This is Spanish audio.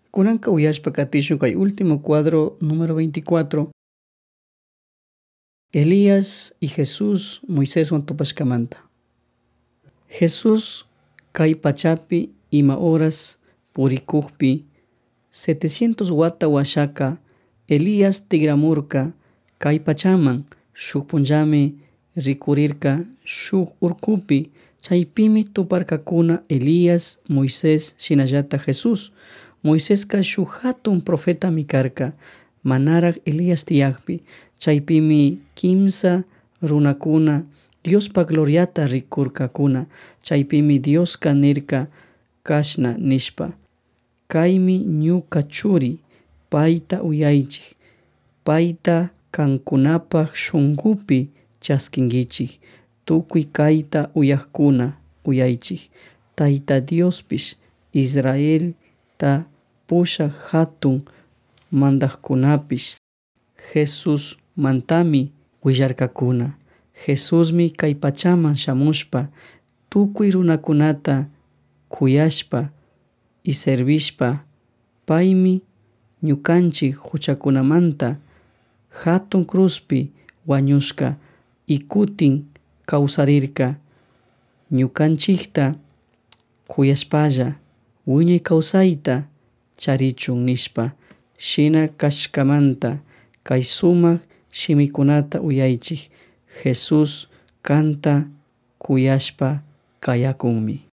Kunanka uyashpa katishun kay último cuadro número 24. Elías y Jesús Moiséswan tupashkamanta. Jesús kay pachapi ima horas purikukpi 700 wata washaka Elías tigramurka kay pachaman shuk punllami rikurirka shuk urkupi chaypimi tuparkakuna Elías, Moisés shinallata Jesús. Moiseska shuk hatun profetami karka manarak Elías tiyakpi chaypimi kimsa runakuna Diospa gloriata rikurkakuna chaypimi Dioska nirka kashna nishpa kaymi ñuka churi payta uyaychik payta kankunapak shunkupi chaskinkichik tukuy kayta uyakkuna uyaychik Tayta Diospish Israelta pushak hatun mantakkunapish Jesus mantami willarkakuna Jesusmi kay pachaman shamushpa tukuy runakunata kuyashpa y servishpa paymi ñukanchik huchakunamanta hatun cruzpi wañushka y kutin kawsarirka ñukanchikta kuyashpalla wiñay kawsayta charichun nishpa shina kashkamanta kay sumak shimikunata uyaychik Jesus kanta kuyashpa kayakunmi.